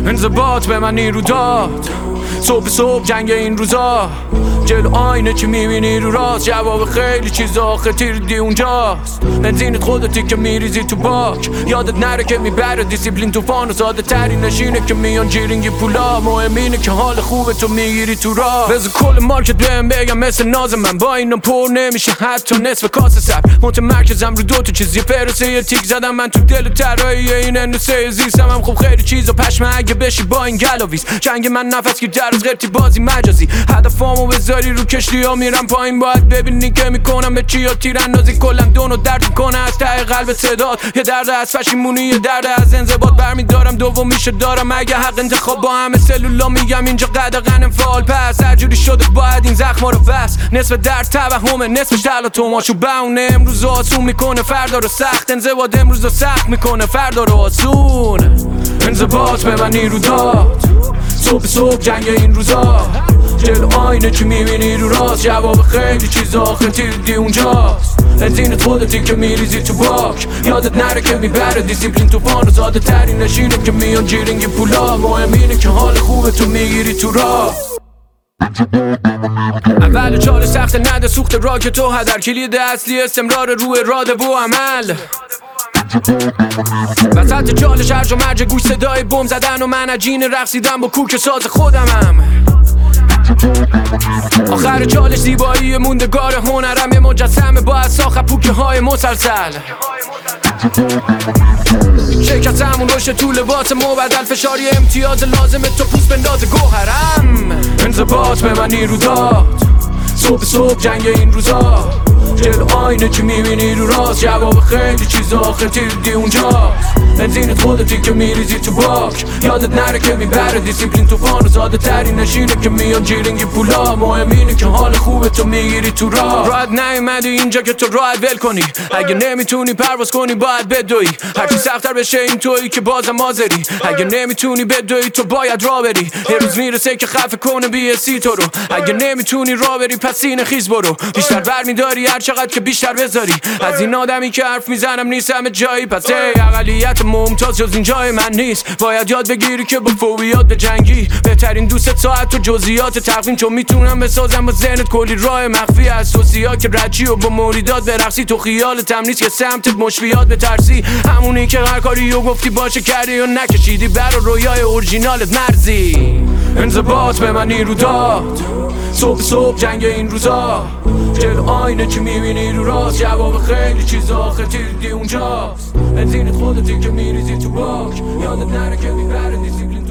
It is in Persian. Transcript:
انضباط به من نیرو داد، صبح جنگ این روزا، جلو آینه چی میبینی رو راست، جواب خیلی چیزا آخه تیردی اونجاست. بنزینت خودتی که میریزی تو باک، یادت نره که میبره دیسیپلین تو فان و ساده ترین نشینه که میان جیرینگی پولا. مهم اینه که حال خوبه تو میگیری تو راه. بذار کل مارکت بهم بگم مثل ناز من، با اینا پر نمیشه حتی نصف کاسه سب. متمرکزم رو دوتا چیز، یه فرسه یه تیک زدم من تو دل ترایی این اندوسه زیستم هم خوب خیلی چیزا پشمه اگه بشی با این گلاویز. جنگ من نفس که در از غیرتی بازی مجازی، هدفامو بذاری رو کشتی ها میرم پایین، باید ببینی که میکنم به چی ها تیراندازی. کلا دونو درد میکنه از ته قلب صداد، یه درد از پشیمونی یه درد از انضباط برمیدارم دومیشو دارم. اگه حق انتخاب با همه سلولا میگم اینجا قدغن فال پس، هر جوری شده باید این زخما رو بس. نصف درد توهمه نصفش تلا توماشو بونه، امروز آسون میکنه فردا رو سخت، انضباط امروز رو سخت میکنه فردا رو آسون. انضباط به من نیرو داد، صبح جنگ این روزا، جلو آینه چی میبینی رو راست، جواب خیلی چیزا آخه تیردی اونجاست. بنزینت خودتی که میریزی تو باک، یادت نره که میبره دیسیپلین تو فان و ساده ترین نشینه که میان جیرینگی پولا. مهم اینه که حال خوبه تو میگیری تو راه. اول چاله سخت نده سوخت راک تو هدر، کلید اصلی استمرار روی اراده و عمل. وسط چالش هرج و مرج گوش صدای بم زدن و من عجین رقصیدن با کوک ساز خودمم. آخر چالش زیبایی موندگار هنرم، یه مجسمه با اساخ پوکه های مسلسل. شکستمون رشد تو لباس مبدل، فشاری امتیاز لازمه تو پوست بنداز گوهرم. انضباط به من نیرو داد، صبح جنگ این روزا، جلو آینه چی میبینی رو راست، جواب خیلی چیزا آخه تیردی اونجاست. بنزینت خودتی که میریزی تو باک، یادت نره که میبره دیسیپلین تو فان و ساده ترین نشینه که میان جیرینگی پولا. مهم اینه که حال خوبه تو میگیری تو راه. راحت نیومدی اینجا که تو راحت ول کنی، اگه نمیتونی پرواز کنی باید بدوی. هرچی سخت‌تر بشه این تویی که بازم حاضری، اگه نمیتونی بدوی تو باید راه بری. یه روز میرسه که خفه کنه بی‌حسی تو رو، اگه نمیتونی راه بری پس سینه خیز برو. بیشتر برمیداری هر چقدر که بیشتر بذاری، از این آدمی که حرف میزنم نیستم جایی. پس اقلیت ممتاز جز این جای من نیست، باید یاد بگیری که با فوبیات به جنگی. بهترین دوست ساعت تو جزئیات تقویم، چون میتونم بسازم با ذهنت کلی راه مخفی از توصیات که رچی و با موریدات برقصی. تو خیالت هم نیست که سمتت مشفیات بترسی، همونی که هر کاری و گفتی باشه کردی و نکشیدی برا رویای اورجینالت مرزی. انضباط به من نیرو داد، صبح جنگ این روزا، جلو آینه چی میبینی رو راست، جواب خیلی چیزا آخه تیردی اونجاست. بنزینت خودتی که میریزی تو باک، یادت نره که میبره دیسیپلین